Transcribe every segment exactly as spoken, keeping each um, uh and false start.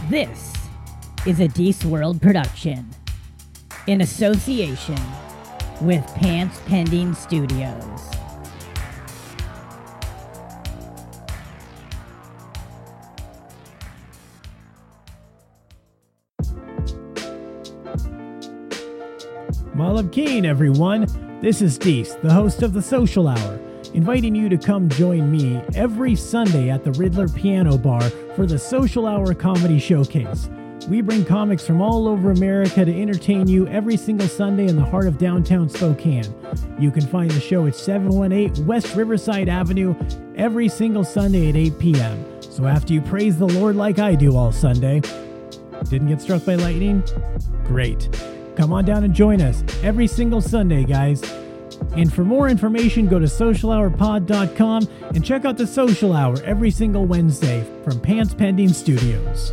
This is a Deece World production in association with Pants Pending Studios. Malab Keen, everyone. This is Deece, the host of The Social Hour, inviting you to come join me every Sunday at the Riddler Piano Bar for the Social Hour Comedy Showcase. We bring comics from all over America to entertain you every single Sunday in the heart of downtown Spokane. You can find the show at seven one eight West Riverside Avenue every single Sunday at eight p.m. So after you praise the Lord like I do all Sunday, didn't get struck by lightning? Great. Come on down and join us every single Sunday, guys. And for more information, go to social hour pod dot com and check out The Social Hour every single Wednesday from Pants Pending Studios.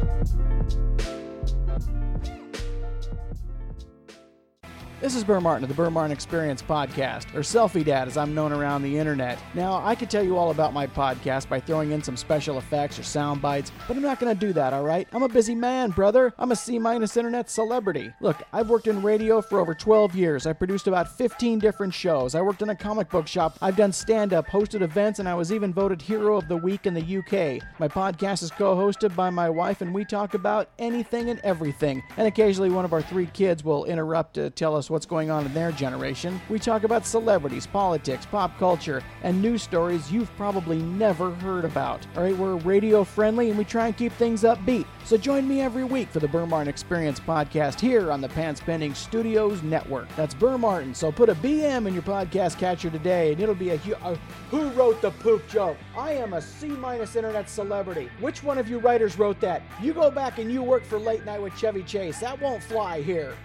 This is Burr Martin of the Burr Martin Experience Podcast, or Selfie Dad as I'm known around the internet. Now, I could tell you all about my podcast by throwing in some special effects or sound bites, but I'm not going to do that, all right? I'm a busy man, brother. I'm a C-minus internet celebrity. Look, I've worked in radio for over twelve years. I produced about fifteen different shows. I worked in a comic book shop. I've done stand-up, hosted events, and I was even voted Hero of the Week in the U K. My podcast is co-hosted by my wife, and we talk about anything and everything. And occasionally one of our three kids will interrupt to tell us what's going on in their generation. We talk about celebrities, politics, pop culture, and news stories you've probably never heard about. All right, we're radio friendly and we try and keep things upbeat. So join me every week for the Burr Martin Experience Podcast here on the Pants Pending Studios Network. That's Burr Martin. So put a B M in your podcast catcher today and it'll be a, a who wrote the poop joke? I am a C-minus internet celebrity. Which one of you writers wrote that? You go back and you work for Late Night with Chevy Chase. That won't fly here.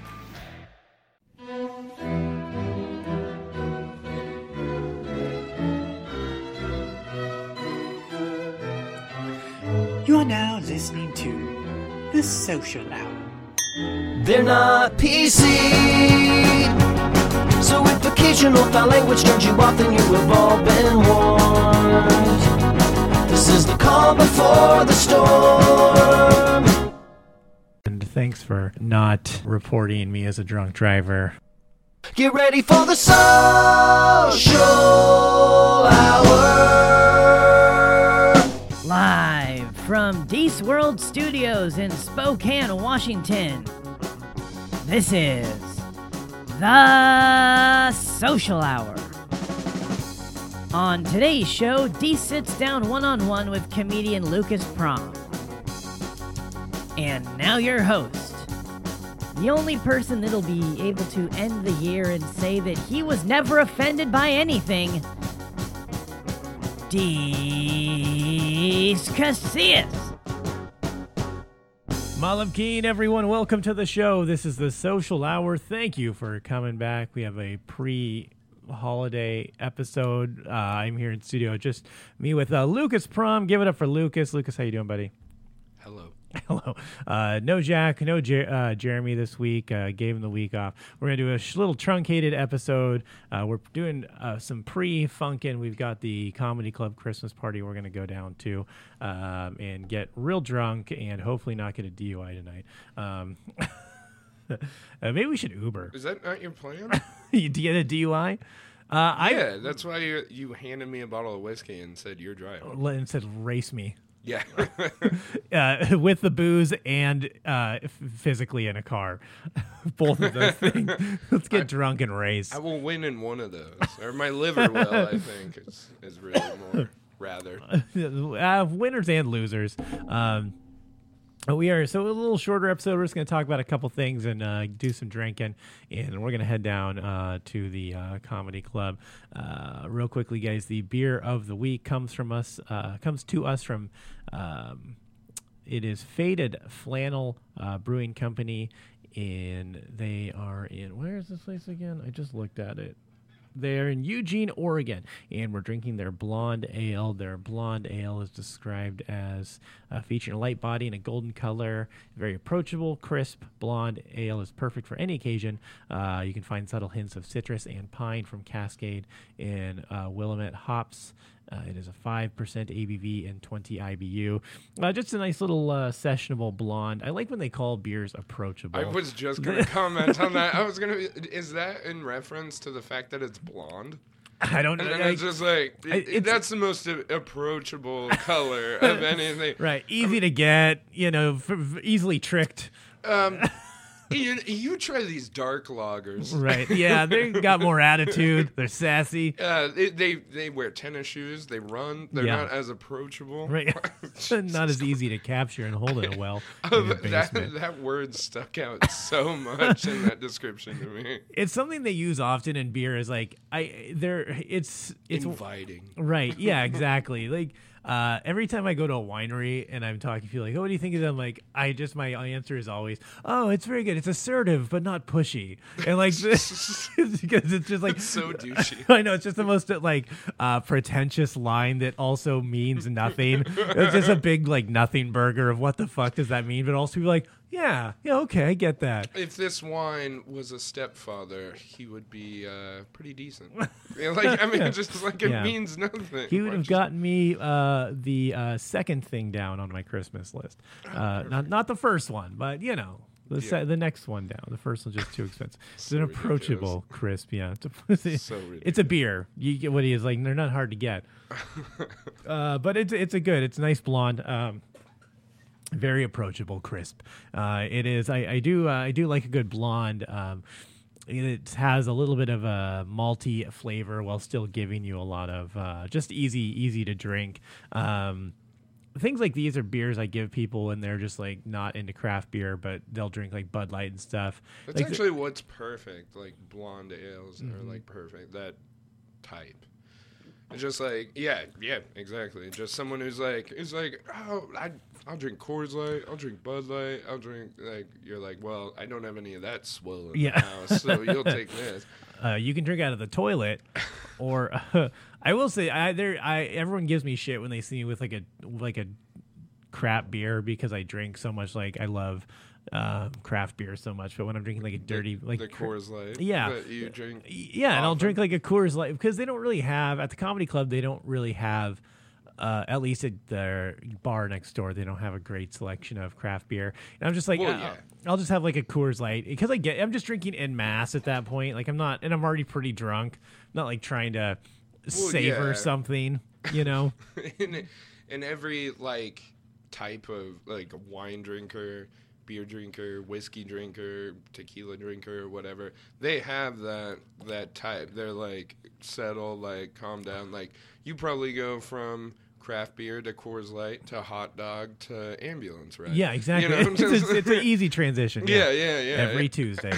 You are now listening to The Social Hour. They're not P C, so if occasional foul language turns you off, then you have all been warned. This is the calm before the storm. And thanks for not reporting me as a drunk driver. Get ready for the Social Hour. Live from Deece World Studios in Spokane, Washington. This is The Social Hour. On today's show, Deece sits down one-on-one with comedian Lucas Prom. And now your host, the only person that'll be able to end the year and say that he was never offended by anything, Deece Casillas. Malab Keen, everyone. Welcome to the show. This is The Social Hour. Thank you for coming back. We have a pre-holiday episode. Uh, I'm here in studio, just me with uh, Lucas Prom. Give it up for Lucas. Lucas, how you doing, buddy? Hello. Hello. Uh, no Jack, no Jer- uh, Jeremy this week. Uh, gave him the week off. We're going to do a sh- little truncated episode. Uh, we're doing uh, some pre-funkin'. We've got the Comedy Club Christmas party we're going to go down to um, and get real drunk and hopefully not get a D U I tonight. Um, uh, maybe we should Uber. Is that not your plan? You get a D U I? Uh, yeah, I, that's why you, you handed me a bottle of whiskey and said you're driving. And said race me. Yeah. uh, with the booze and uh, f- physically in a car. Both of those things. Let's get I, drunk and race. I will win in one of those. Or my liver will, I think, is, is really more, rather. Uh, winners and losers. Um, we are, so a little shorter episode. We're just going to talk about a couple things and uh, do some drinking. And we're going to head down uh, to the uh, comedy club. Uh, real quickly, guys, the beer of the week comes from us, uh, comes to us from, um, it is Faded Flannel uh, Brewing Company. And they are in, where is this place again? I just looked at it. They're in Eugene, Oregon, and we're drinking their blonde ale. Their blonde ale is described as uh, featuring a light body and a golden color, very approachable, crisp blonde ale is perfect for any occasion. Uh, you can find subtle hints of citrus and pine from Cascade and uh, Willamette hops. Uh, it is a five percent A B V and twenty I B U. Uh, just a nice little uh, sessionable blonde. I like when they call beers approachable. I was just going to comment on that. I was going to... Is that in reference to the fact that it's blonde? I don't know. And then I, it's just like, I, it, it's, that's the most approachable color of anything. Right. Easy to get, you know, f- f- easily tricked. Um, you, you try these dark lagers. Right. Yeah, they got more attitude. They're sassy. Uh, they, they they wear tennis shoes. They run. They're Yeah. not as approachable. Right. Not as easy to capture and hold it well. Oh, in your that, basement. that word stuck out so much in that description to me. It's something they use often in beer. Is like I they're it's it's Inviting. right. Yeah, exactly. Like uh, every time I go to a winery and I'm talking to people like, oh, what do you think of them? Like I just my answer is always, oh, it's very good. It's assertive but not pushy. And like because it's just like It's so douchey. I know it's just the most like uh, pretentious line that also means nothing. It's just a big like nothing burger of what the fuck does that mean? But also be like, yeah, yeah, okay, I get that. If this wine was a stepfather, he would be uh, pretty decent. Yeah, like I mean, Yeah. just like it Yeah. means nothing. He would Why have just- gotten me uh, the uh, second thing down on my Christmas list. Uh, not not the first one, but you know. The, se- Yeah. the next one down. The first one's just too expensive. It's So an ridiculous. approachable crisp. Yeah, it's a, it's, So it's a ridiculous. beer. You get what he is like. They're not hard to get. uh, but it's it's a good. It's a nice blonde. Um, very approachable, crisp. Uh, it is. I, I do. Uh, I do like a good blonde. Um, it has a little bit of a malty flavor while still giving you a lot of uh, just easy, easy to drink. Um, things like these are beers I give people when they're just like not into craft beer, but they'll drink like Bud Light and stuff. That's Like, actually what's perfect. Like blonde ales Mm-hmm. are like perfect. That type. It's just like yeah, yeah, exactly. Just someone who's like, who's like, oh, I, I'll drink Coors Light, I'll drink Bud Light, I'll drink like. You're like, well, I don't have any of that swirl in Yeah. the house, so you'll take this. Uh, you can drink out of the toilet, or uh, I will say, I there, I everyone gives me shit when they see me with like a like a crap beer because I drink so much. Like I love uh, craft beer so much, but when I'm drinking like a dirty the, like the cr- Coors Light. Yeah. that you drink. yeah, and I'll often. drink like a Coors Light because they don't really have at the comedy club. They don't really have. Uh, at least at their bar next door, they don't have a great selection of craft beer. And I'm just like, Well, uh, yeah. I'll just have like a Coors Light because I get, I'm just drinking en masse at that point. Like I'm not, and I'm already pretty drunk. I'm not like trying to savor yeah. something, you know? in, in every like type of like wine drinker, beer drinker, whiskey drinker, tequila drinker, whatever, they have that that type. They're like settle, like calm down. Like you probably go from craft beer to Coors Light to hot dog to ambulance, right? Yeah, exactly. You know? it's, it's an easy transition. Yeah, yeah, yeah. Every Tuesday.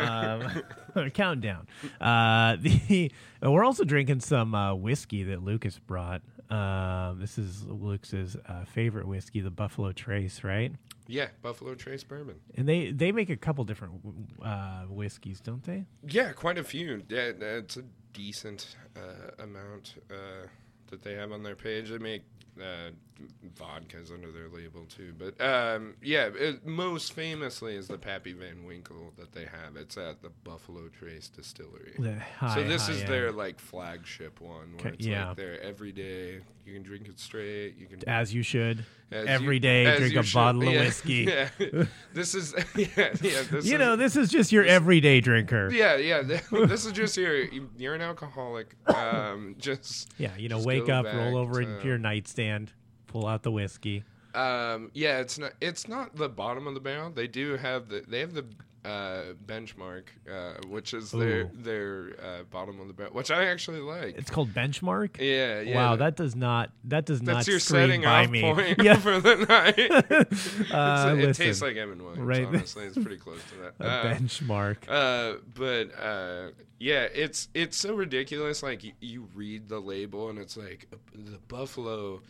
um, countdown. Uh, the we're also drinking some uh, whiskey that Lucas brought. Um, this is Lucas's uh, favorite whiskey, the Buffalo Trace, right? Yeah, Buffalo Trace bourbon. And they, they make a couple different uh, whiskeys, don't they? Yeah, quite a few. Yeah, it's a decent uh, amount uh, that they have on their page. They make uh, vodkas under their label too, but um, yeah, it, most famously is the Pappy Van Winkle that they have. It's at the Buffalo Trace Distillery. The high, so this high is end. their like flagship one, where Okay, it's yeah. like their everyday. You can drink it straight. You can As you should. as Every you- day, as drink you a should. bottle of Yeah, whiskey. Yeah, this is yeah, yeah. This You is, know, this is just your everyday drinker. yeah, yeah. This is just your. You're an alcoholic. Um, just Yeah, you know, just wake go up, back roll over to- into your nightstand, pull out the whiskey. Um, yeah, it's not. It's not the bottom of the barrel. They do have the. They have the uh, benchmark, uh, which is their Ooh. their uh, bottom of the barrel, which I actually like. It's called Benchmark. yeah, yeah. Wow, that does not that does not that's your scream setting by off me. point Yeah, for the night. It's- uh, it listen, tastes like M and M's. right. Honestly, it's pretty close to that. a Uh, benchmark. Uh, but uh, yeah, it's it's so ridiculous. Like you, you read the label and it's like uh, the Buffalo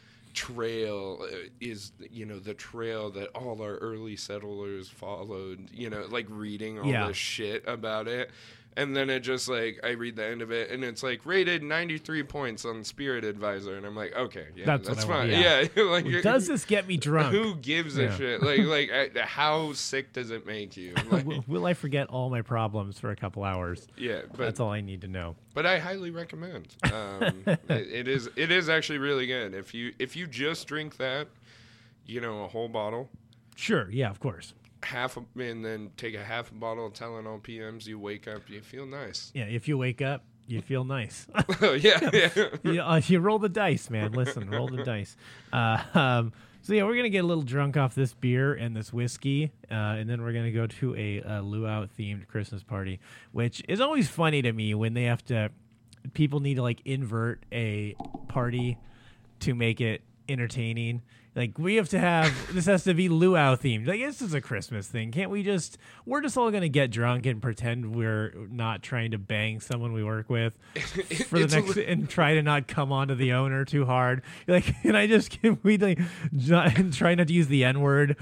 Trail uh, is you know the trail that all our early settlers followed. You know, like reading all Yeah. this shit about it. And then it just like I read the end of it, and it's like rated ninety-three points on Spirit Advisor, and I'm like, okay, yeah, That's that's, what I fine. want, yeah. Yeah, like, Does this get me drunk? Who gives a Yeah. shit? Like, like, I, how sick does it make you? Like, will, will I forget all my problems for a couple hours? yeah, but That's all I need to know. but I highly recommend. Um, it, it is it is actually really good. If you if you just drink that, you know, a whole bottle, Sure, yeah, of course. half a, and then take a half a bottle of Tylenol P Ms, you wake up, you feel nice. Yeah, if you wake up, you feel nice. Oh yeah, yeah. you, uh, you roll the dice, man. Listen, roll the dice. Uh, um, so yeah, we're gonna get a little drunk off this beer and this whiskey, uh, and then we're gonna go to a, a luau themed Christmas party, which is always funny to me when they have to. People need to like invert a party to make it entertaining. Like, we have to have, this has to be luau themed. Like, this is a Christmas thing. Can't we just, we're just all going to get drunk and pretend we're not trying to bang someone we work with for the It's a next, li- and try to not come onto the owner too hard. Like, can I just, can we like, not, try not to use the N word?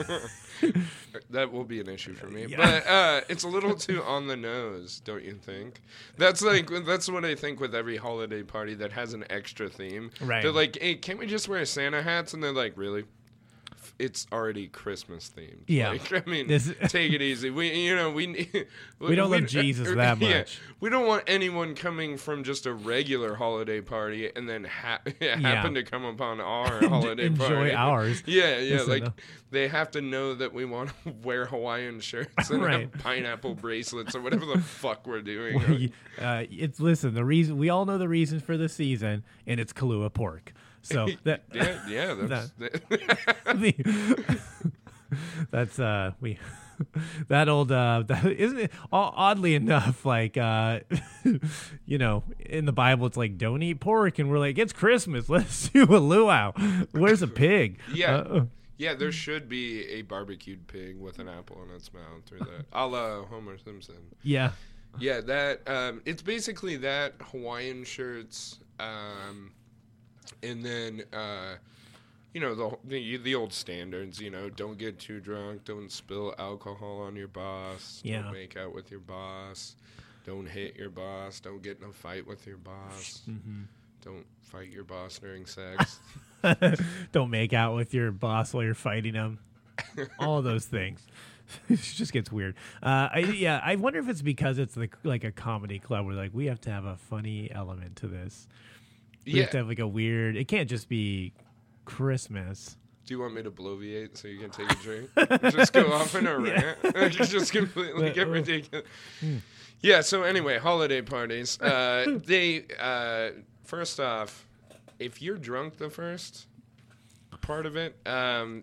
That will be an issue for me. Yeah. But uh, it's a little too on the nose, don't you think? That's like that's what I think with every holiday party that has an extra theme. Right. They're like, hey, can't we just wear Santa hats? And they're like, really? It's already Christmas themed. Yeah. Like, I mean, This- take it easy. We, you know, we We don't love Jesus that yeah, much. we don't want anyone coming from just a regular holiday party and then ha- happen to come upon our holiday Enjoy party. ours. Yeah, yeah. Listen, like uh, they have to know that we want to wear Hawaiian shirts and Right. have pineapple bracelets or whatever the fuck we're doing. Well, you- uh, it's listen. The reason we all know the reason for the season, and it's Kahlua pork. So that yeah, yeah. That's, the- that's uh we that old uh that, isn't it o- oddly enough like uh you know, in the Bible it's like don't eat pork, and we're like it's Christmas, let's do a luau. Where's a pig? yeah. Uh, Yeah, there should be a barbecued pig with an apple in its mouth, or that, a la Homer Simpson. yeah. Yeah, that um, it's basically that Hawaiian shirts, um, and then uh, you know the, the the old standards. You know, don't get too drunk, don't spill alcohol on your boss, Yeah. don't make out with your boss, don't hit your boss, don't get in a fight with your boss, Mm-hmm. don't fight your boss during sex. Don't make out with your boss while you're fighting him. All of those things. It just gets weird. Uh, I, yeah, I wonder if it's because it's like like a comedy club where like we have to have a funny element to this. We Yeah. have to have like a weird. It can't just be Christmas. Do you want me to bloviate so you can take a drink? Just go off in a rant? Just completely get ridiculous. Yeah, so anyway, holiday parties. Uh, they, uh, first off, if you're drunk the first part of it, um,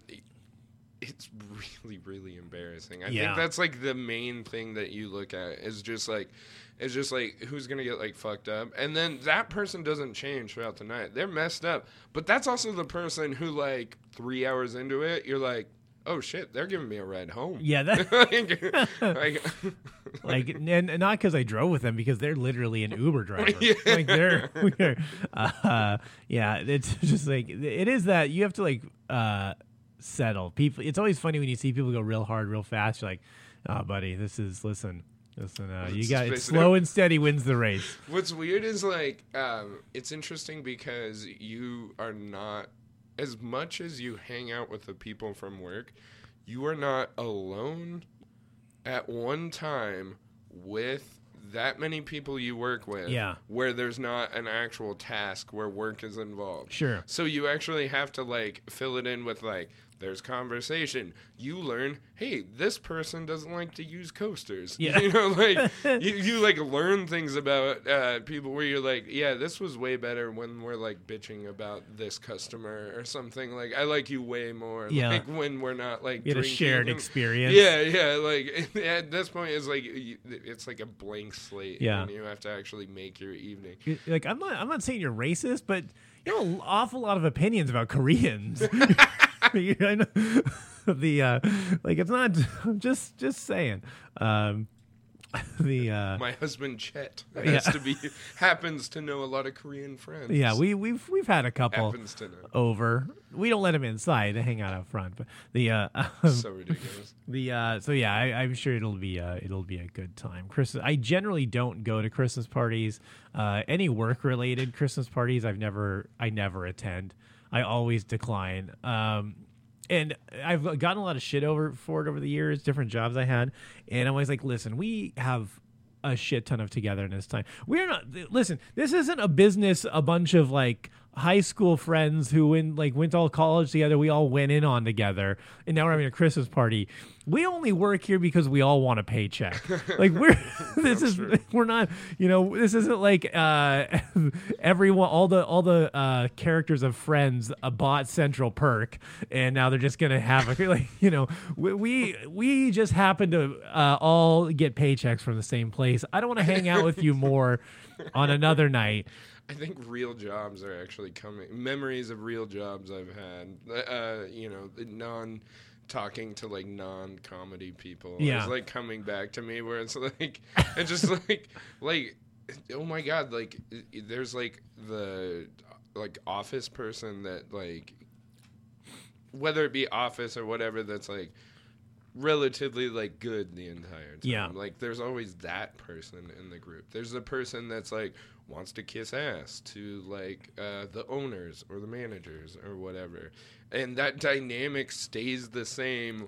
it's really, really embarrassing. I Yeah. think that's like the main thing that you look at is just like, it's just like who's gonna get like fucked up, and then that person doesn't change throughout the night. They're messed up, but that's also the person who like three hours into it, you're like, oh shit, they're giving me a ride home. Yeah, that like, like, like and, and not because I drove with them, because they're literally an Uber driver. Yeah. Like they're, we're, uh, yeah, it's just like it is that you have to like uh, settle people. It's always funny when you see people go real hard, real fast. You're like, oh, buddy, this is listen. Listen, uh, you Let's got face it's it. slow and steady wins the race. What's weird is like um, it's interesting because you are not, as much as you hang out with the people from work, you are not alone at one time with that many people you work with. Yeah. Where there's not an actual task where work is involved. Sure. So you actually have to like fill it in with like, there's conversation. You learn, hey, this person doesn't like to use coasters. Yeah. You know, like you, you like learn things about uh, people where you're like, yeah, this was way better when we're like bitching about this customer or something. Like I like you way more. Yeah. Like when we're not like You had a drinking. shared experience. Yeah, yeah. Like at this point, it's like you- it's like a blank slate. Yeah. And you have to actually make your evening. You're- Like I'm not I'm not saying you're racist, but you have an awful lot of opinions about Koreans. You know, the uh, like it's not. I'm just just saying. Um, the uh, My husband Chet has Yeah. to be happens to know a lot of Korean friends. yeah, we we've we've had a couple happens to know. over. We don't let them inside; they hang out out front. But the uh, um, So ridiculous. the uh, so yeah, I, I'm sure it'll be uh, it'll be a good time. Christmas. I generally don't go to Christmas parties. Uh, any work related Christmas parties, I've never I never attend. I always decline. Um, And I've gotten a lot of shit over for it over the years, different jobs I had. And I'm always like, listen, we have a shit ton of togetherness time. We're not, listen, this isn't a business, a bunch of like high school friends who went, like went to all college together. We all went in on together. And now we're having a Christmas party. We only work here because we all want a paycheck. Like we're, this is, we're not, you know, this isn't like uh, everyone, all the, all the uh, characters of Friends uh, bought Central Perk and now they're just going to have a, like, you know, we, we, we just happen to uh, all get paychecks from the same place. I don't want to hang out with you more on another night. I think real jobs are actually coming. Memories of real jobs I've had. Uh, you know, the non talking to like non-comedy people. Yeah. It's like coming back to me where it's like it's just like like oh my god, like there's like the like office person that like whether it be office or whatever that's like relatively like good the entire time. Yeah. Like there's always that person in the group. There's the person that's like wants to kiss ass to like uh, the owners or the managers or whatever. And that dynamic stays the same.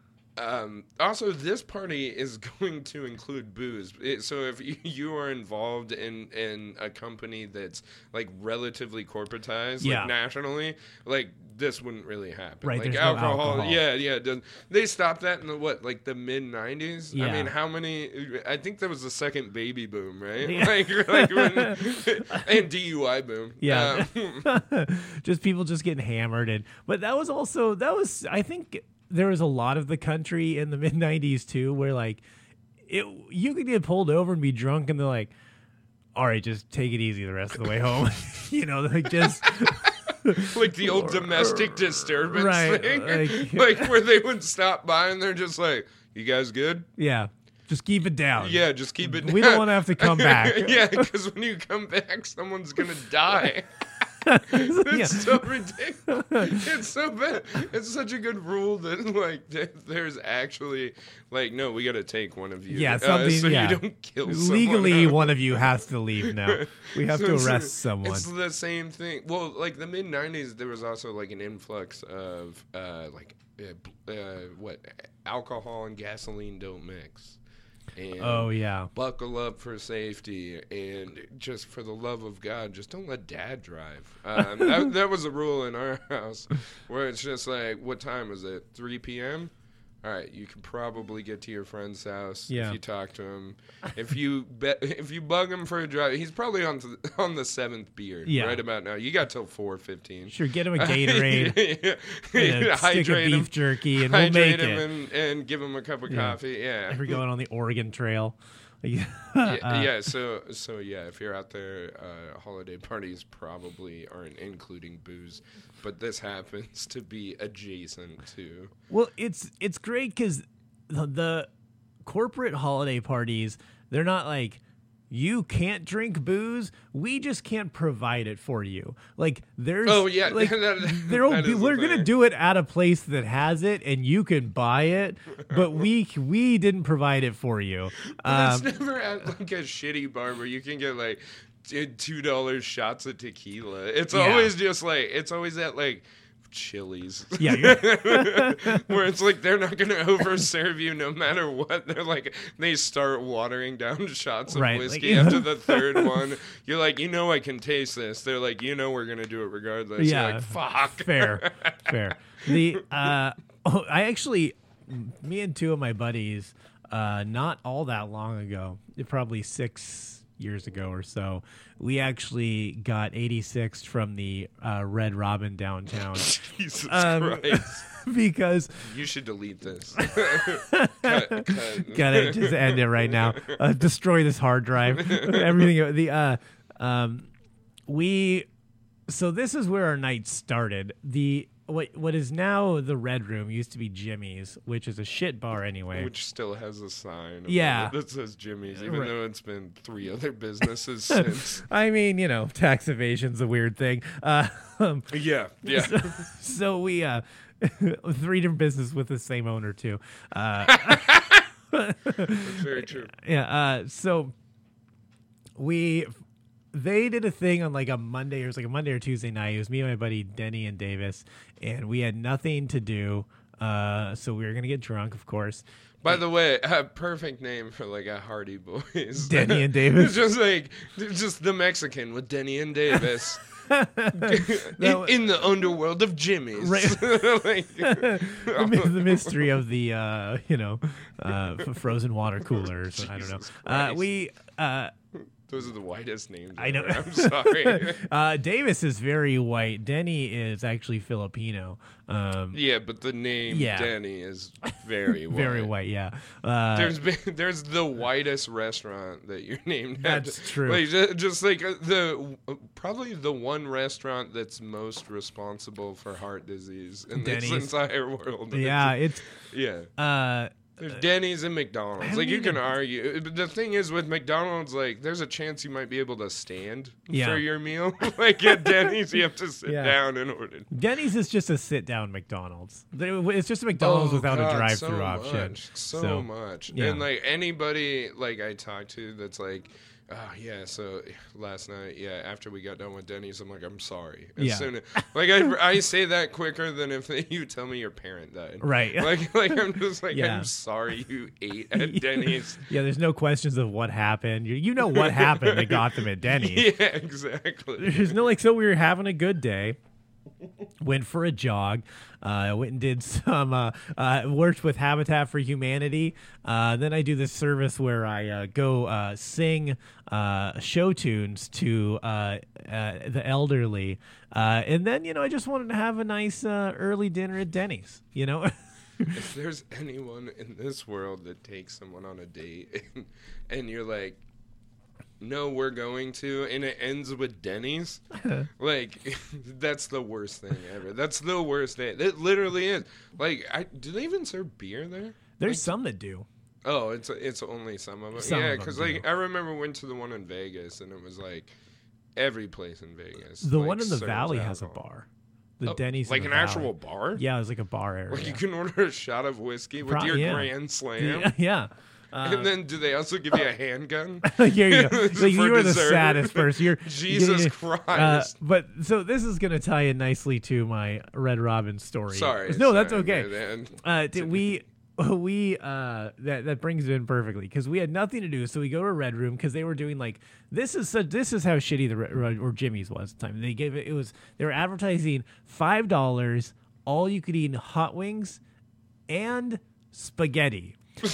Um, also, this party is going to include booze. It, so if you, you are involved in, in a company that's like relatively corporatized, Yeah. like nationally, like this wouldn't really happen. Right, Like there's no alcohol, alcohol. yeah, yeah. it doesn't- They stopped that in the what, like the mid nineties? Yeah. I mean, how many? I think there was the second baby boom, right? Yeah. Like, like when, and D U I boom. Yeah. Um, just people just getting hammered. And, but that was also, that was, I think there was a lot of the country in the mid nineties too, where like it, you could get pulled over and be drunk and they're like, all right, just take it easy the rest of the way home. You know, like just like the old domestic disturbance Right, thing, like- like, where they would stop by and they're just like, "You guys good? yeah, just keep it down. Yeah, just keep it." We don't want to have to come back. Yeah, because when you come back, someone's gonna die. It's Yeah. so ridiculous. It's so bad. It's such a good rule that like th- there's actually like no, we got to take one of you. Yeah, uh, something. so yeah. you don't kill someone Legally, else. one of you has to leave now. We have So to it's- arrest someone. It's the same thing. Well, like the mid nineties, there was also like an influx of uh, like uh, bl- uh, what alcohol and gasoline don't mix. And Oh yeah. buckle up for safety, and just for the love of God, just don't let Dad drive. Um, that, that was a rule in our house, where it's just like, what time is it? three p.m. All right, you can probably get to your friend's house Yeah. if you talk to him. If you be, if you bug him for a drive, he's probably on to, on the seventh beer Yeah. right about now. You got till four fifteen. Sure, get him a Gatorade, yeah. and a stick of Hydrate beef him, jerky, and we'll hydrate make him, it. and, and give him a cup of Yeah. coffee. Yeah, If we're going on the Oregon Trail. yeah, Uh, yeah, so so yeah, if you're out there, uh, holiday parties probably aren't including booze, but this happens to be adjacent to. Well, it's it's great because the, the corporate holiday parties, they're not like, you can't drink booze. We just can't provide it for you. Like there's, Oh, yeah, like that- there'll that be, is the we're gonna thing. do it at a place that has it, and you can buy it, but we we didn't provide it for you. But Um, it's never at like a shitty bar where you can get like t- two dollars shots of tequila. It's Yeah. always just like it's always at like Chili's. Yeah, you're- Where it's like they're not gonna overserve you no matter what. They're like they start watering down shots of Right, whiskey like- after the third one. You're like, you know, I can taste this. They're like, you know, we're gonna do it regardless. Yeah. You're like, fuck. fair, fair. The uh, oh, I actually, me and two of my buddies, uh, not all that long ago, probably six years ago or so, we actually got eighty-sixed from the uh, Red Robin downtown. Jesus Um, Christ. Because You should delete this. cut, cut. gotta just end it right now. Uh, destroy this hard drive. Everything. The uh, um, we. So this is where our night started. The what what is now the Red Room used to be Jimmy's, which is a shit bar anyway. Which still has a sign yeah. that says Jimmy's, even right. though it's been three other businesses since. I mean, you know, tax evasion's a weird thing. Uh, um, yeah, yeah. So, so we, uh, three different businesses with the same owner, too. Uh, That's very true. Yeah, uh, so we... They did a thing on like a Monday, or it was like a Monday or Tuesday night. It was me and my buddy Denny and Davis, and we had nothing to do. Uh, so we were gonna get drunk, of course. By the way, a perfect name for like a Hardy Boys. Denny and Davis. It's just like just the Mexican with Denny and Davis. No, in, in the underworld of Jimmy's. Right. Like, the, the mystery of the uh, you know uh, f- frozen water coolers. I don't know. Uh, we. Uh, Those are the whitest names I know. ever. I'm sorry. uh, Davis is very white. Denny is actually Filipino. Um, yeah, but the name yeah. Denny is very white. Very white, yeah. Uh, There's been, there's the whitest restaurant that you're named That's after. true. Like, just, just like uh, the uh, probably the one restaurant that's most responsible for heart disease in Denny's. this entire world. yeah, it's yeah. uh, There's Denny's and McDonald's. haven't Like, you even- can argue. But the thing is, with McDonald's, like, there's a chance you might be able to stand Yeah. for your meal. Like, at Denny's, you have to sit Yeah. down in order. Denny's is just a sit-down McDonald's. They- It's just a McDonald's without Oh, God, a drive-through so option. Much, so, So, much. yeah. And, like, anybody, like, I talk to that's like, oh, yeah, so last night, yeah, after we got done with Denny's, I'm like, I'm sorry. As Yeah. soon as, like, I, I say that quicker than if you tell me your parent died. Right. Like, like I'm just like, Yeah. I'm sorry you ate at Denny's. Yeah, there's no questions of what happened. You, you know what happened that got them at Denny's. Yeah, exactly. There's no like, so we were having a good day. Went for a jog. Uh, went and did some. Uh, uh, worked with Habitat for Humanity. Uh, then I do this service where I uh, go uh, sing uh, show tunes to uh, uh, the elderly. Uh, and then you know I just wanted to have a nice uh, early dinner at Denny's. You know. If there's anyone in this world that takes someone on a date and, and you're like, no, we're going to, and it ends with Denny's, like, that's the worst thing ever. That's the worst thing. It literally is. Like, I, do they even serve beer there? There's Like, some that do. Oh, it's it's only some of them. Some yeah, of them because do. like I remember went to the one in Vegas, and it was like every place in Vegas. The like, one in the serves valley has a alcohol. bar. The Oh, Denny's in like the an valley. actual bar. Yeah, it was like a bar area. Like you can order a shot of whiskey with Pro- your yeah. Grand Slam. Yeah, yeah. Uh, And then do they also give you a handgun? Here you go. For Like, you are the dessert? saddest person. You're Jesus you- Christ. Uh, but so this is going to tie in nicely to my Red Robin story. Sorry. No, that's sorry, okay. man. Uh, did we we uh that that brings it in perfectly because we had nothing to do, so we go to a Red Room because they were doing like this is such, this is how shitty the Red, or Jimmy's was at the time. They gave it it was they were advertising five dollars all you could eat hot wings and spaghetti.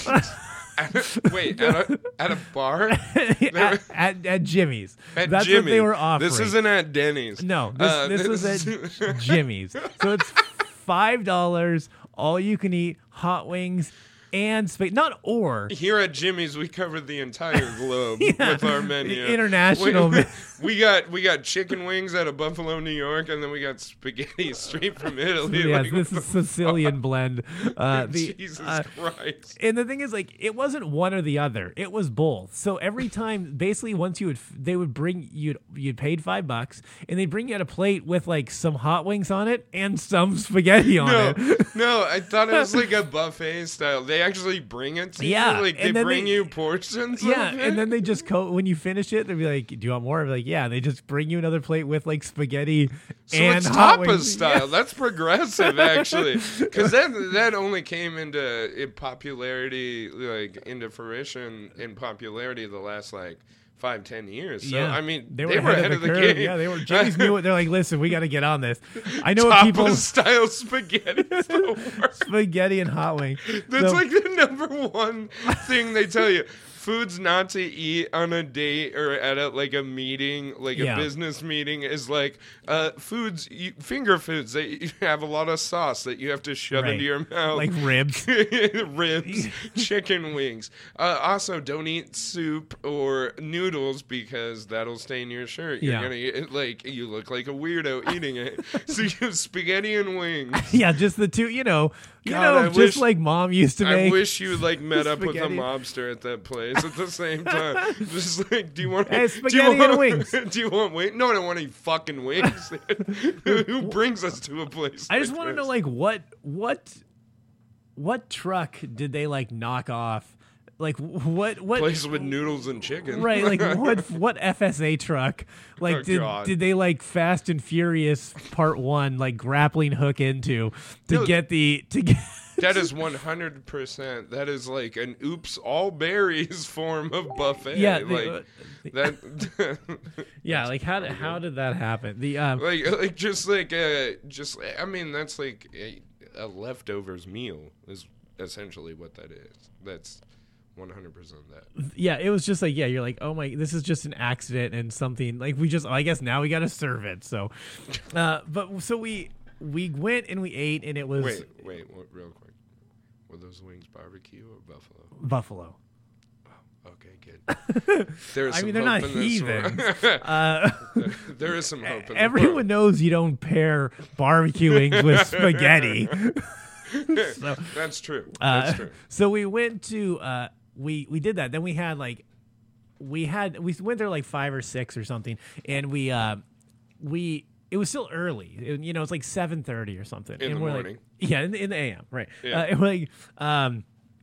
Wait, at a, at a bar? at, at, at Jimmy's. At That's Jimmy's. what they were offering. This isn't at Denny's. No, this, Uh, this was at Jimmy's. So it's five dollars, all you can eat, hot wings, and spa- not or. Here at Jimmy's, we covered the entire globe Yeah. with our menu. International We, menu. we got we got chicken wings out of Buffalo, New York, and then we got spaghetti straight from Italy. Yes, Like, this what is the Sicilian blend. Uh, the, Jesus uh, Christ. And the thing is, like, it wasn't one or the other; it was both. So every time, basically, once you would, they would bring you, you'd paid five bucks, and they'd bring you out a plate with like some hot wings on it and some spaghetti on No, it. no, I thought it was like a buffet style. They actually bring it to Yeah, you. Like they and then bring they- you portions. Yeah, of it? and then they just co- when you finish it, they'd be like, "Do you want more?" I'd be like, "Yeah." And they just bring you another plate with like spaghetti So and it's hot tapas wings. style. That's progressive, actually, because that that only came into in popularity, like into fruition in popularity the last like five ten years. So Yeah. I mean, they were, ahead, of the, the curve. game. Yeah, they were. Jimmy's knew it. They're like, "Listen, we got to get on this." I know what Tapas people style spaghetti is the worst. spaghetti and hot wing. That's So- like the number one thing they tell you. foods not to eat on a date or at a, like a meeting, like Yeah. a business meeting, is like uh, foods, you, finger foods that you have a lot of sauce that you have to shove Right. into your mouth. Like ribs. Ribs, chicken wings. Uh, also, don't eat soup or noodles because that'll stain your shirt. You're Yeah. gonna get, like you look like a weirdo eating it. So you have spaghetti and wings. Yeah, just the two, you know, you God, know, I just wish- like mom used to I make. wish you like met up with a Spaghetti. mobster at that place at the same time. Just like, do you want Hey, do you spaghetti want, and wings. Do you want wings? No, I don't want any fucking wings. Who brings us to a place? I just like want to this? know, like, what, what, what truck did they like knock off? Like, what, what place with noodles and chicken. Right, like what, what F S A truck? Like, Oh, did God. did they like Fast and Furious Part One like grappling hook into to No. get the to get? That is one hundred percent. That is like an oops all berries form of buffet. Yeah, they- like that. Yeah, like how did how did that happen? The um, like like just like uh just I mean that's like a, a leftovers meal is essentially what that is. That's one hundred percent that. yeah, it was just like, yeah, you're like, oh my, this is just an accident and something like we just, I guess now we got to serve it. So, uh, but so we we went and we ate and it was Wait, wait, what, real quick. Were those wings barbecue or buffalo? buffalo. Okay, good. There is I some mean, they're hope not in this one. heathens. Uh, There is some hope in this everyone one. knows you don't pair barbecue wings with spaghetti. So, That's true. Uh, That's true. so we went to uh, we we did that. Then we had like we had we went there like five or six or something, and we uh, we it was still early. It- you know, it's like seven thirty or something. In and the we're morning. Like, yeah, in the, in the A M, right? Yeah. Uh, and we're like um,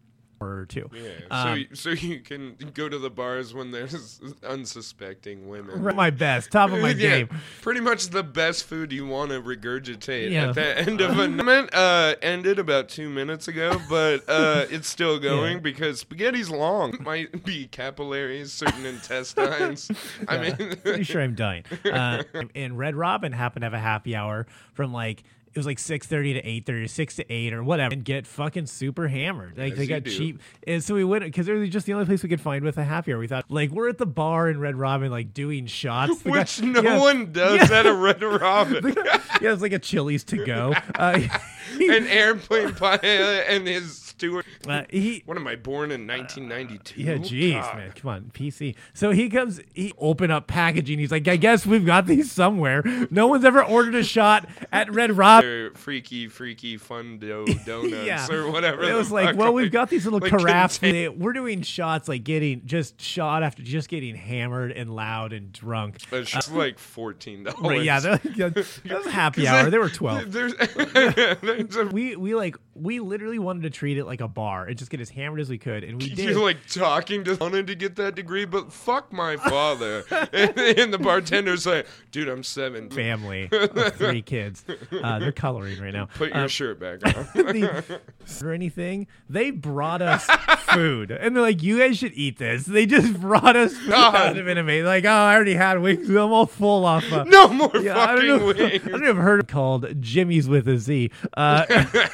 or two. Yeah, so Um, you, so you can go to the bars when there's unsuspecting women. Right, my best, top of my Yeah, game. pretty much the best food you want to regurgitate Yeah. at the end of a moment. Uh, ended about two minutes ago, but uh, it's still going Yeah. because spaghetti's long. Might be capillaries, certain intestines. I mean, Pretty sure I'm dying. Uh, and Red Robin happened to have a happy hour from like it was like six thirty to eight thirty, or six to eight or whatever, and get fucking super hammered. Like As they you got do. cheap, and so we went because it was just the only place we could find with a happy hour. We thought like we're at the bar in Red Robin, like doing shots, The guy- which no yeah, one does Yeah. at a Red Robin. yeah, it's like a Chili's to go. Uh, An airplane pilot and his steward. uh, he What am I born in nineteen ninety-two? Yeah, jeez, God. man, come on, P C. So he comes, he open up packaging. He's like, I guess we've got these somewhere. No one's ever ordered a shot at Red Robin. They're freaky, freaky fun dough donuts Yeah. or whatever. It the was like, fuck, well, we've got these little like carafes. contain- They- We're doing shots, like getting just shot after just getting hammered and loud and drunk. It's just like fourteen dollars. Right, yeah, they're like, yeah, that was a happy hour. They were twelve. There's, there's a, We we like we literally wanted to treat it like a bar and just get as hammered as we could, and we did. you're like talking to wanted to get that degree, but fuck my father. and, and the bartender's like, dude, I'm seven. Family, of three kids. Uh, they're coloring right now. Put your Um, shirt back on. the- or anything. They brought us food, and they're like, "You guys should eat this." They just brought us food. God. That would have been amazing. Like, oh, I already had wings. I'm all full off. Uh, no more yeah, I fucking don't know. wings. I don't know if you've heard of it called Jimmy's with a Z. Uh,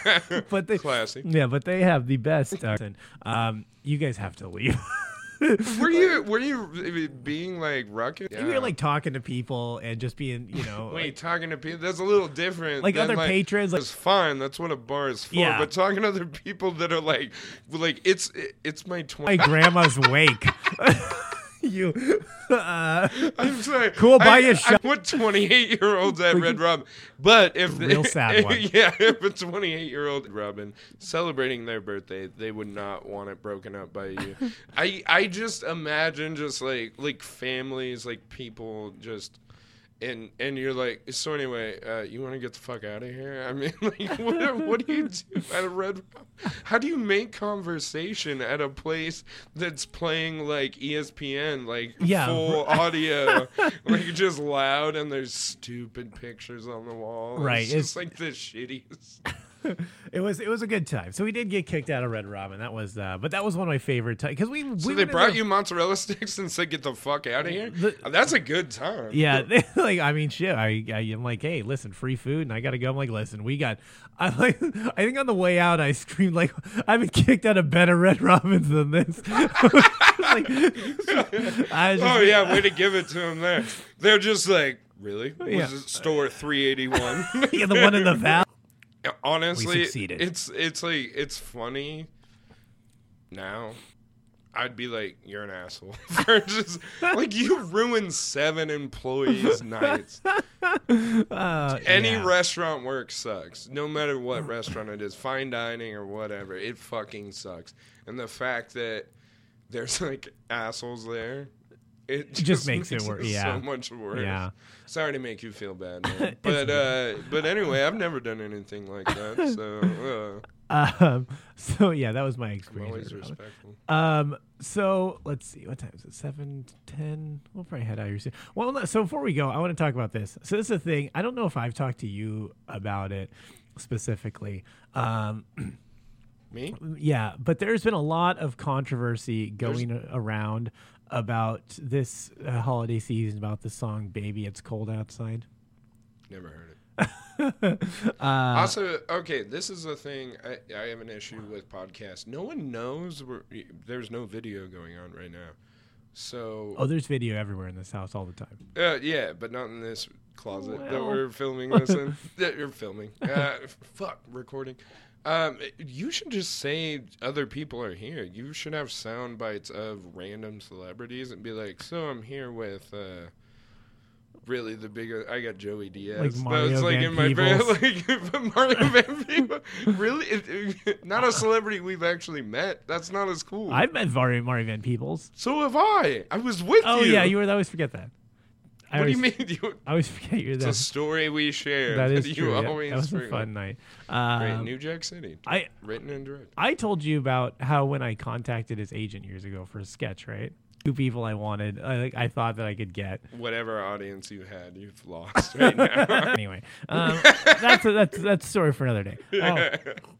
but they, Classy. yeah, but they have the best. Uh, um, you guys have to leave. Were you were you being like ruckus? We were like talking to people and just being, you know, Wait, talking to people, that's a little different. Like than, other patrons, like- it's fine. That's what a bar is for. Yeah. But talking to other people that are like, like it's it's my my twenty. grandma's wake. you. Uh, I'm sorry. Cool, buy I, you a shot. I put twenty-eight year olds at Red Robin, but if Real sad one. yeah, if a twenty-eight year old Robin celebrating their birthday, they would not want it broken up by you. I I just imagine just like like families, like people just. And and you're like, so anyway, uh, you want to get the fuck out of here? I mean, like, what, what do you do at a Red Robin? How do you make conversation at a place that's playing like E S P N, like Yeah. full audio, like just loud, and there's stupid pictures on the wall? Right, It's it's- just like the shittiest. it was it was a good time. So we did get kicked out of Red Robin. That was, uh, but that was one of my favorite times because we. So we they went in brought there- you mozzarella sticks and said, get the fuck out of here? The- That's a good time. Yeah, they, like I mean, shit. I, I I'm like, hey, listen, free food, and I gotta go. I'm like, listen, we got. I like. I think on the way out, I screamed like, I've been kicked out of better Red Robins than this. like, I was just, Oh yeah, way to give it to him there. They're just like, really? Was Yeah. it store three eighty-one? yeah, the one in the valley. Honestly, We succeeded. it's it's like it's funny now. I'd be like, you're an asshole for just like you ruined seven employees' nights. Uh, Any yeah. restaurant work sucks. No matter what restaurant it is, fine dining or whatever, it fucking sucks. And the fact that there's like assholes there, it just, just makes it worse. Yeah. so much worse. Yeah. Sorry to make you feel bad, man. But uh, but anyway, I've never done anything like that, so uh, Um, so yeah, that was my I'm experience. always with it. respectful. Um, so let's see, what time is it? Seven to ten. We'll probably head out here soon. Well, no, so before we go, I want to talk about this. So this is a thing. I don't know if I've talked to you about it specifically. Um, Me? yeah, but there's been a lot of controversy going a- around about this uh, holiday season about the song "Baby It's Cold Outside." Never heard it. Uh, Also, okay, this is a thing. I, I have an issue with podcasts. No one knows where, there's no video going on right now. So, oh, there's video everywhere in this house all the time. uh, yeah, but not in this closet that Well. we're filming this in. That you're filming. Uh, fuck, recording. Um, you should just say other people are here. You should have sound bites of random celebrities and be like, so I'm here with, uh, really the bigger. I got Joey Diaz. Like Mario That's like Van in my band. Peebles. Like Mario Van Peebles. Really, It- it- not a celebrity we've actually met. That's not as cool. I've met Mario, Mario Van Peebles. so have I. I was with Oh you. yeah, you were. I always forget that. I What do always, you mean? You, I always forget you're it's there. a story we share. That is you true. yeah. Always That was a forget. fun night. Great, Um, New Jack City. I Written and directed. I told you about how when I contacted his agent years ago for a sketch, right? Two people I wanted. I like I thought that I could get. Whatever audience you had, you've lost right now. Anyway, um, that's a, that's that's a story for another day. Oh.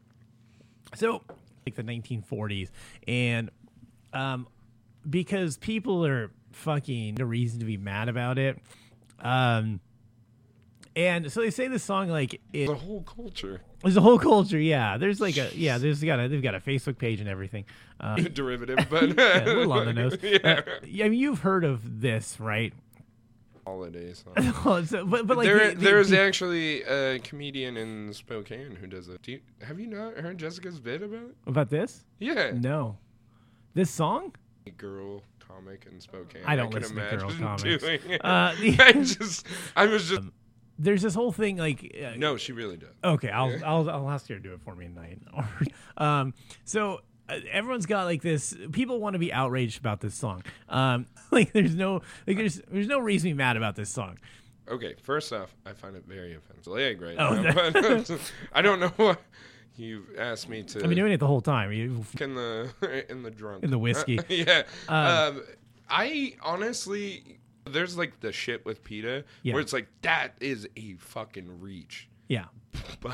So, like the nineteen forties, and um, because people are fucking no reason to be mad about it. Um, and so they say this song like it, The whole culture. there's a whole culture. Yeah, there's like a yeah, there's got a they've got a Facebook page and everything. Um, Derivative, but yeah, a little on the nose. Yeah. Uh, yeah, I mean, you've heard of this, right? Holiday song. Well, so- but, but like there, the- the- there's the- actually a comedian in Spokane who does it. Do you, have you not heard Jessica's bit about it? about this? Yeah, No, this song. girl comic in Spokane. I don't can listen to girl imagine comics. doing it. Uh, the- I just, I was just. There's this whole thing like uh, No, she really does. okay, I'll, I'll I'll ask her to do it for me tonight. um, so uh, everyone's got like this. People want to be outraged about this song. Um, like there's no like there's there's no reason to be mad about this song. Okay, first off, I find it very offensive. Egg right Oh, now, but I don't know what you asked me to. I've been doing it the whole time. You, in the in the drunk In the whiskey. Uh, yeah. Um, Um, I honestly, there's like the shit with PETA Yeah. where it's like that is a fucking reach, yeah, but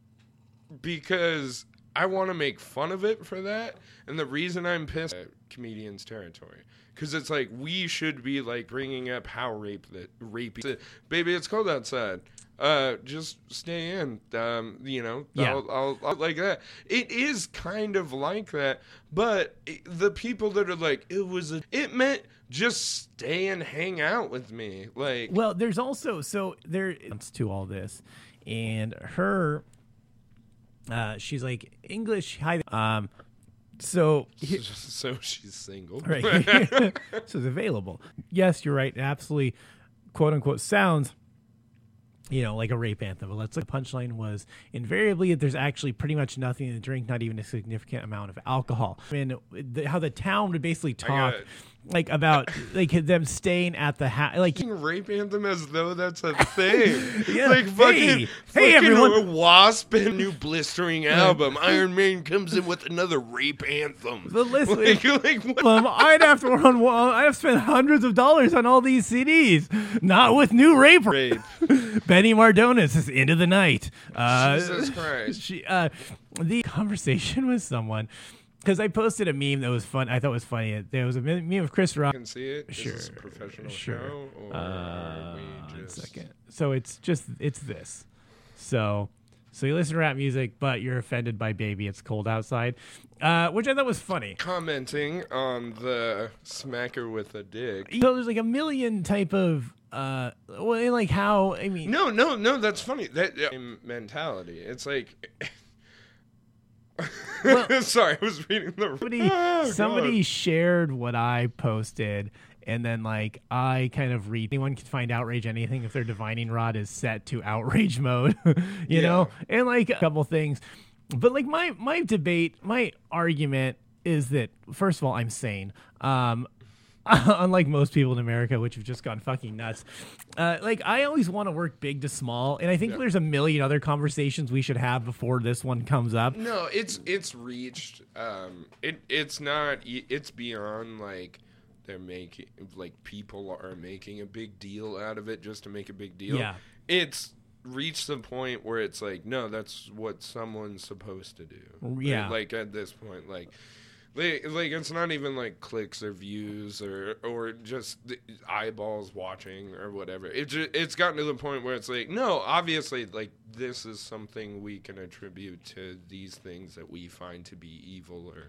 because I want to make fun of it for that, and the reason I'm pissed at comedians' territory. Because it's like we should be like bringing up how rape that rapey, baby, it's cold outside. Uh, just stay in. Um, you know, Yeah. I'll, I'll, I'll like that. It is kind of like that, but it, the people that are like, it was a, it meant just stay and hang out with me. Like, well, there's also so there is to all this, and her, uh, she's like English. Hi, um, so he- so she's single, right, so it's available. Yes, you're right. It absolutely, quote unquote, sounds. You know, like a rape anthem. But let's look. The punchline was invariably that there's actually pretty much nothing to drink, not even a significant amount of alcohol. And the, how the town would basically got talk, it. like about like them staying at the house, like rape anthem as though that's a thing. Yeah. Like fucking, Hey, hey, fucking everyone. a Wasp and new blistering album. Iron Man comes in with another rape anthem. But listen, like, like what? um, I'd have to run. Well, I'd have spent hundreds of dollars on all these C Ds, not with new rape. Rape. Benny Mardones is Into the Night. Uh, Jesus Christ. She, uh, the conversation with someone, because I posted a meme that was fun. I thought was funny. There was a meme of Chris Rock. Can see it. Sure, Is this a professional sure. show or Uh, are one we just second. So it's just it's this. So So you listen to rap music, but you're offended by Baby It's Cold Outside, uh, which I thought was funny. Commenting on the smacker with a dick. So there's like a million type of, uh, well, and like how, I mean. No, no, no, that's funny. That uh, mentality. It's like. Well, sorry, I was reading the. Somebody, oh, somebody God. shared what I posted. And then, like, I kind of read. Anyone can find outrage anything if their divining rod is set to outrage mode, you Yeah. know? And, like, a couple things. But, like, my, my debate, my argument is that, first of all, I'm sane. Um, unlike most people in America, which have just gone fucking nuts. Uh, like, I always want to work big to small. And I think Yeah. there's a million other conversations we should have before this one comes up. No, it's it's reached. Um, it it's not. It's beyond like. They're making, like, people are making a big deal out of it just to make a big deal. Yeah. It's reached the point where it's like, no, that's what someone's supposed to do. Yeah. Like, at this point, like, like, like it's not even, like, clicks or views or or just the eyeballs watching or whatever. It just, it's gotten to the point where it's like, no, obviously, like, this is something we can attribute to these things that we find to be evil or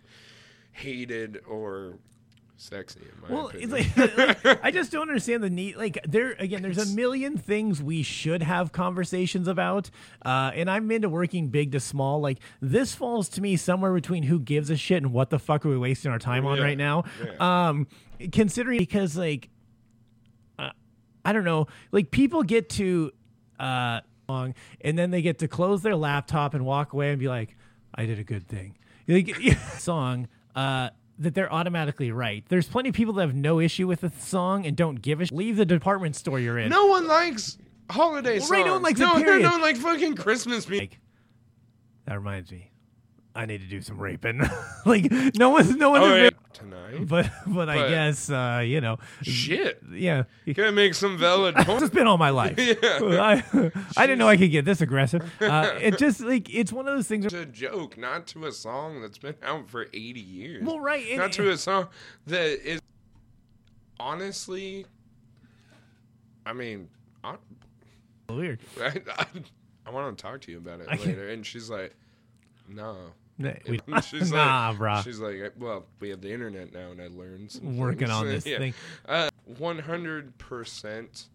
hated or... sexy in my well, opinion. it's like, like I just don't understand the need. Like there again, there's a million things we should have conversations about, uh, and I'm into working big to small. Like this falls to me somewhere between who gives a shit and what the fuck are we wasting our time on Yeah. right now. Yeah. Um, considering because like uh, I don't know, like people get to uh, and then they get to close their laptop and walk away and be like, I did a good thing. Like song. Uh, that they're automatically right. There's plenty of people that have no issue with the song and don't give a sh- leave the department store you're in. No one likes holiday Well, songs. right, no one likes it, no, period. no one likes fucking Christmas music. Like, that reminds me, I need to do some raping. Like no one's no one's Oh, a yeah. bit- Tonight? but but I But- guess uh, you know, Shit. yeah. Gotta make some valid It's points. been all my life. Yeah. I, I didn't know I could get this aggressive. Uh, it just like it's one of those things. It's a joke, not to a song that's been out for eighty years. Well, right, and- not to a song that is honestly. I mean, I, Weird. I, I, I want to talk to you about it I can't- later, and she's like, "No." Nah, we- she's nah, like, brah. She's like, well, we have the internet now, and I learned some Working things. on this Yeah. thing. Uh, one hundred percent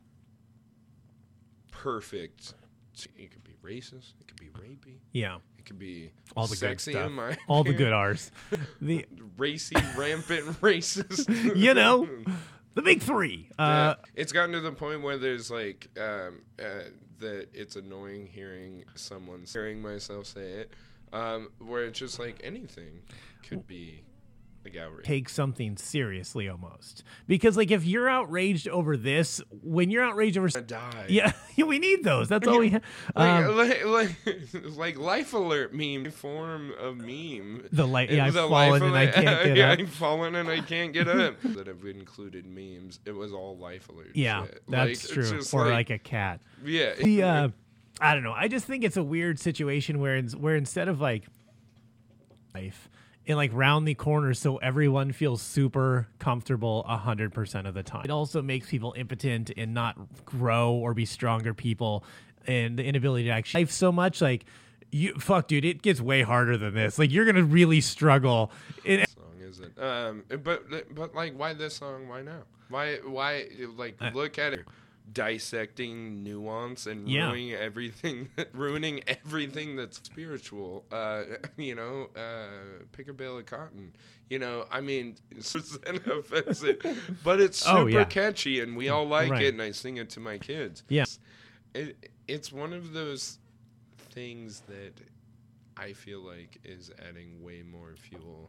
perfect. It could be racist. It could be rapey. Yeah. It could be All the sexy good stuff. in my All the good R's. The racy, rampant racist. you know, the big three. Uh, Yeah. It's gotten to the point where there's like um, uh, that it's annoying hearing someone hearing myself say it. Um, where it's just like anything could be like outrage. take something seriously almost because like if you're outraged over this, when you're outraged over I die. yeah, we need those. That's all we have. Like, Um, like, like, like Life Alert meme form of meme. The li- yeah, I've The fallen Life and I Alert- can't get yeah, up. I've fallen and I can't get up. That have included memes. It was all Life Alert. yeah, shit. that's Like, it's true. just Or like, like a cat. yeah. The uh, I don't know. I just think it's a weird situation where in, where instead of like life and like round the corner so everyone feels super comfortable a hundred percent of the time. It also makes people impotent and not grow or be stronger people, and the inability to actually life so much like you fuck dude, it gets way harder than this. Like you're gonna really struggle. It, song is it? Um, but but like, why this song? Why now? Why why like look at it, dissecting nuance and Yeah. ruining everything, ruining everything that's spiritual. Uh, you know, uh, pick a bale of cotton. You know, I mean, it's offensive, but it's super Oh, yeah. catchy, and we all like Right. it, and I sing it to my kids. Yeah. It it's one of those things that I feel like is adding way more fuel.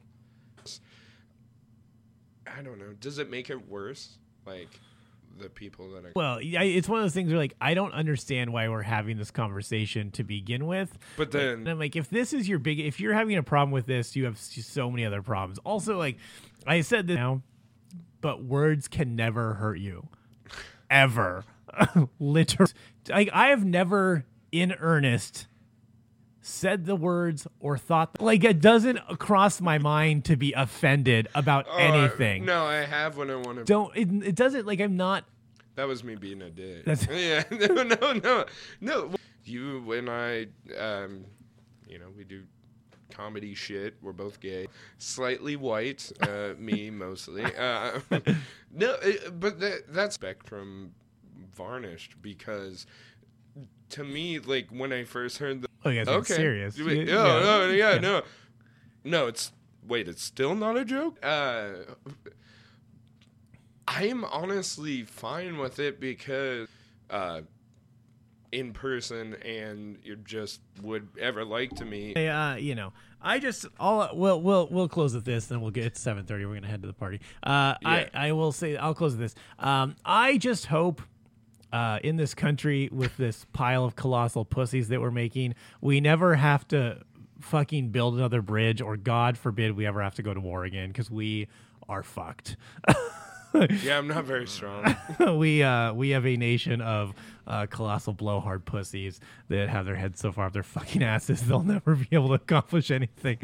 I don't know. Does it make it worse? Like the people that I well, yeah, it's one of those things where like I don't understand why we're having this conversation to begin with. But then And I'm like, if this is your big, if you're having a problem with this, you have so many other problems. Also, like I said this now, but words can never hurt you, ever. Literally, like I have never, in earnest, said the words or thought like it doesn't cross my mind to be offended about Oh, anything. No, I have when I want to. Don't it, it doesn't like I'm not. That was me being a dick. That's- yeah. No, no, no, no. you and I, um, you know, we do comedy shit. We're both gay, slightly white, uh, me mostly. Uh, no, it, but that that spectrum varnished because to me, like when I first heard the Oh, you guys okay, are serious? Wait, You- no, yeah. no, yeah, Yeah. no, no. It's wait, it's still not a joke. Uh, I am honestly fine with it because. Uh, in person and you just would ever like to meet. Hey, uh, you know, I just all we'll we'll we'll close with this, then we'll get it's seven thirty. We're gonna head to the party. Uh, Yeah. I I will say I'll close with this. Um, I just hope. Uh, in this country, with this pile of colossal pussies that we're making, we never have to fucking build another bridge, or God forbid we ever have to go to war again, because we are fucked. Yeah, I'm not very strong. we uh we have a nation of uh, colossal blowhard pussies that have their heads so far up their fucking asses they'll never be able to accomplish anything.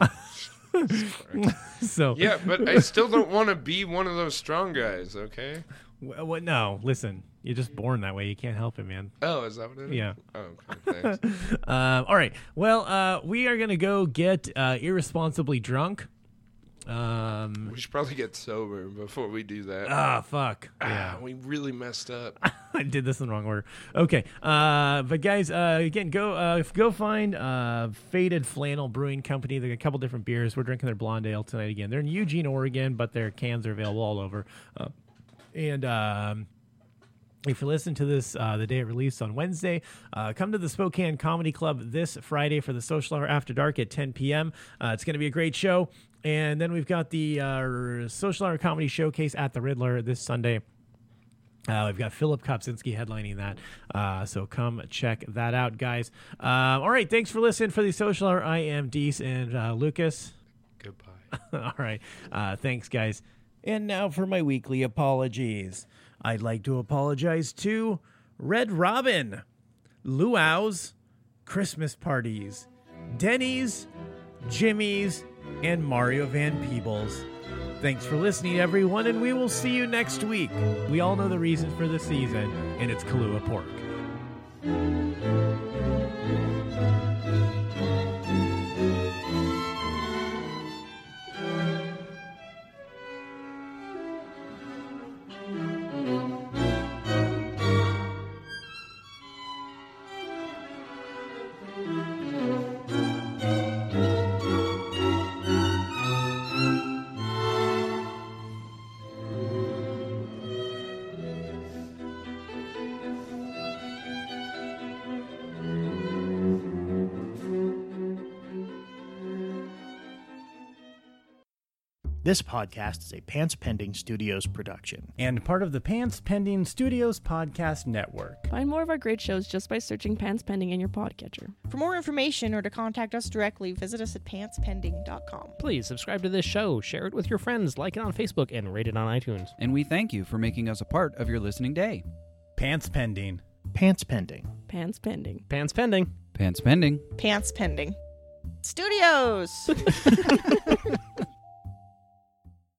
So Yeah, but I still don't want to be one of those strong guys, okay? w- w- no, listen, you're just born that way. You can't help it, man. Oh, is that what it is? Yeah. Oh, okay, thanks. Um, all right. Well, uh, we are gonna go get uh, irresponsibly drunk. Um, We should probably get sober before we do that. ah, fuck. Yeah. Ah, we really messed up. I did this in the wrong order. Okay, uh, but guys, uh, again, go uh, go find uh, Faded Flannel Brewing Company. They got a couple different beers. We're drinking their blonde ale tonight again. They're in Eugene, Oregon, but their cans are available all over. Uh, and um, if you listen to this uh, the day it released on Wednesday, uh, come to the Spokane Comedy Club this Friday for the Social Hour After Dark at ten p.m. Uh, it's going to be a great show. And then we've got the uh, Social Hour Comedy Showcase at the Riddler this Sunday. Uh, we've got Philip Kopczynski headlining that. Uh, so come check that out, guys. Um, all right. Thanks for listening for the Social Hour. I am Deese and uh, Lucas. Goodbye. All right. Uh, thanks, guys. And now for my weekly apologies. I'd like to apologize to Red Robin, Luau's Christmas Parties, Denny's, Jimmy's, and Mario Van Peebles. Thanks for listening, everyone, and we will see you next week. We all know the reason for the season, and it's Kahlua pork. This podcast is a Pants Pending Studios production. And part of the Pants Pending Studios Podcast Network. Find more of our great shows just by searching Pants Pending in your podcatcher. For more information or to contact us directly, visit us at pants pending dot com. Please subscribe to this show, share it with your friends, like it on Facebook, and rate it on iTunes. And we thank you for making us a part of your listening day. Pants Pending. Pants Pending. Pants Pending. Pants Pending. Pants Pending. Pants Pending. Studios!